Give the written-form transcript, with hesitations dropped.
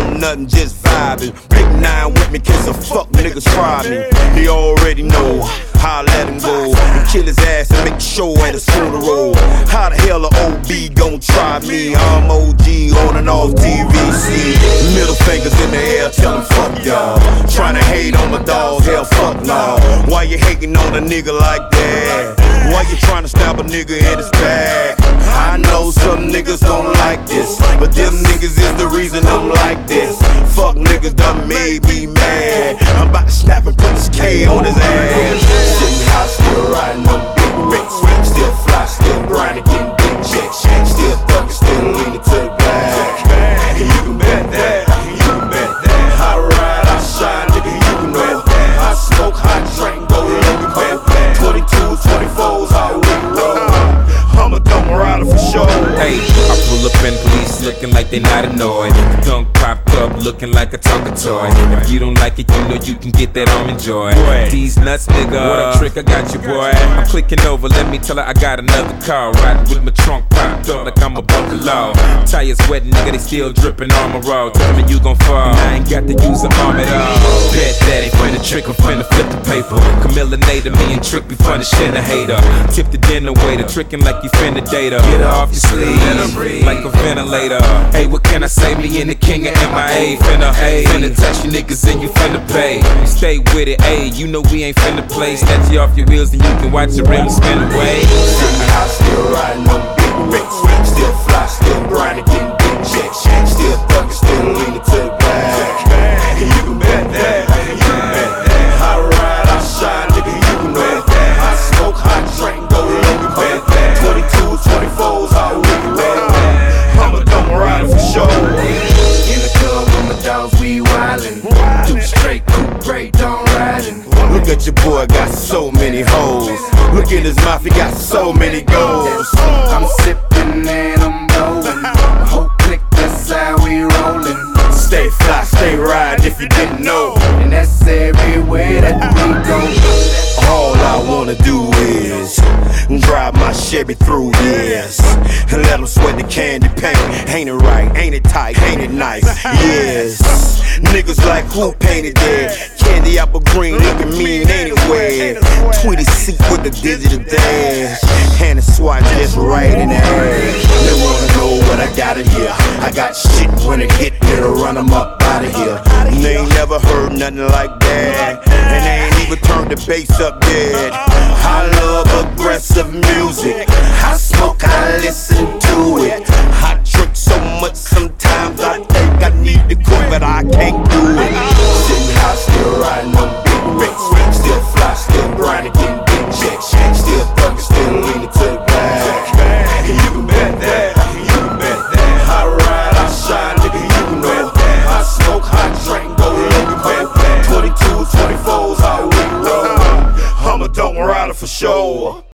on nothing, just vibing. Big 9 with me, cause some fuck niggas try me. They already know how I let him go and kill his ass and make sure at his funeral. How the hell a OB gon' try me? I'm OG on and off TVC. Middle fingers in the air, tell him fuck y'all. Tryna hate on my dog, hell fuck no. Why you hating on a nigga like that? Why you tryna stab a nigga in his back? I know some niggas don't like this, but them niggas is the reason I'm like this. Fuck niggas done made me mad. I'm about to snap and put this K on his ass. Sitting high, still riding on big bricks. Still fly, still grinding, getting big checks. Still thugging, still leaning to the back. And you can bet that, you can bet that. I ride, I shine, nigga, you can bet that. I smoke, hot drink, go low, bet that. 22s, 24s, how we roll. I'm a dumb rider for sure. Hey, I pull up in police looking like they not annoyed. Dunk popped up looking like a Tonka toy. If you don't like it, you know you can get that on enjoy. These nuts, nigga, what a trick, I got you, boy. I'm clicking over, let me tell her I got another car. Riding with my trunk popped up like I'm a buffalo. Tires wet, nigga, they still dripping on my road. Tell me you gon' fall, I ain't got to use an arm at all. Bet that ain't finna trick, I'm finna flip the paper. Camilla Nader, me and Trick be funny shit, a hater. Tip the dinner waiter, tricking like you finna date her. Get her off your sleeve, like a ventilator. Hey, what can I say? Me and the king of MIA finna touch you niggas and you finna pay. You stay with it, ayy, you know we ain't finna play. Snatch you off your wheels and you can watch your rims spin away. Sitting high, still riding on big bricks. Still fly, still grinding, getting big checks. Still thugging, still leaning to the back. And you can bet that, you can bet that. I ride, I shine, nigga, you can bet that. I smoke, hot drink, go low, you bet that. 22s, 24s, how we can bet that. I'm a dumb rider for sure. In the club with my dogs, we wildin'. Two straight, coupe, great, don't riding. Look at your boy, got so many hoes. Look at his mouth, he got so many goals. I'm sippin' and I'm blowin'. The whole clique, that's how we rollin'. Stay fly, stay ride if you didn't know. And that's everywhere that we go. All I wanna do is drive my Chevy through years and let them sweat the candy paint. Ain't it right? Ain't it tight? Ain't it nice? Yes. Niggas like who painted that? Candy apple green looking mean anyway. Tweety seat with the digital dash and a swat just right in the ass. They wanna know what I got in here. I got shit when it hit, it'll run them up out of here. And they ain't never heard nothing like that. And they ain't even turned the bass up yet. I love aggressive music. I smoke, I listen to